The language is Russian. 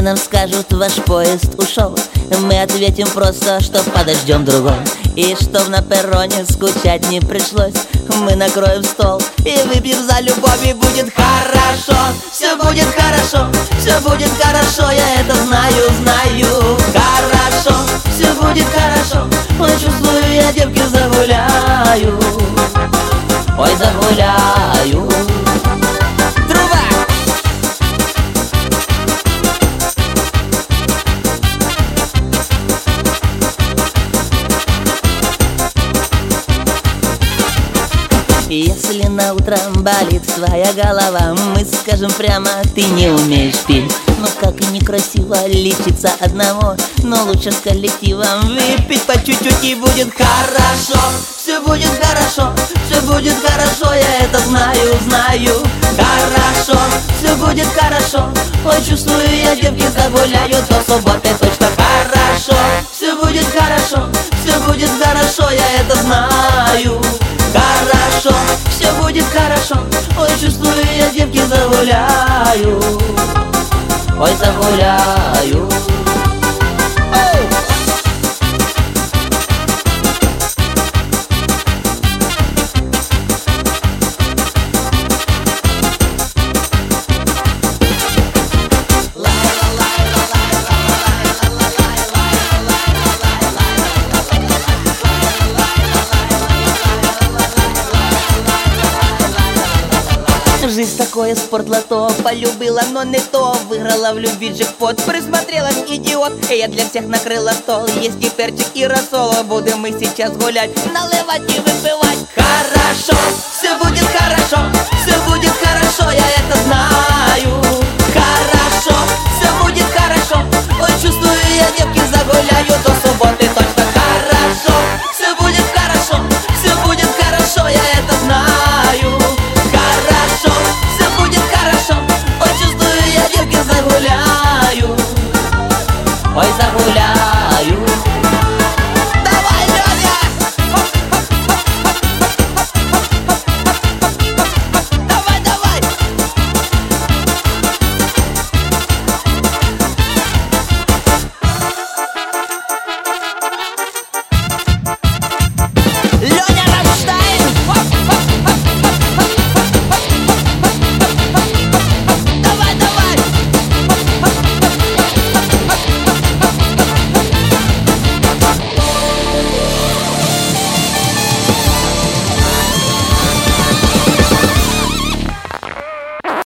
нам скажут, ваш поезд ушел, мы ответим просто, что подождем другой. И чтоб на перроне скучать не пришлось, мы накроем стол и выпьем за любовь. И будет хорошо, все будет хорошо, все будет хорошо, я это знаю, знаю. Хорошо, все будет хорошо, ой, чувствую, я девки загуляю, ой, загуляю. Если на утро болит твоя голова, мы скажем прямо, ты не умеешь петь. Но как и некрасиво лечиться одного, но лучше с коллективом выпить по чуть-чуть, и будет хорошо. Все будет хорошо, все будет хорошо, я это знаю, знаю. Хорошо, все будет хорошо, ой, чувствую, я девки загуляю до субботы точно. Хорошо, все будет хорошо, все будет хорошо, я это знаю. Хорошо, все будет хорошо, ой, чувствую, я девки загуляю, ой, загуляю. Жизнь такое спортлото, полюбила, но не то. Выиграла в любви джекпот, присмотрелась, идиот. Я для всех накрыла стол, есть и перчик, и рассол. Будем мы сейчас гулять, наливать и выпивать. Хорошо, все будет хорошо, все будет хорошо, я это знаю. Хорошо, все будет хорошо, ой, чувствую, я девки загуляю до субботы точно. Хорошо, все будет хорошо, все будет хорошо, я это знаю. Хорошо, все будет хорошо, ой, чувствую, я девки загуляю, ой, загуляю.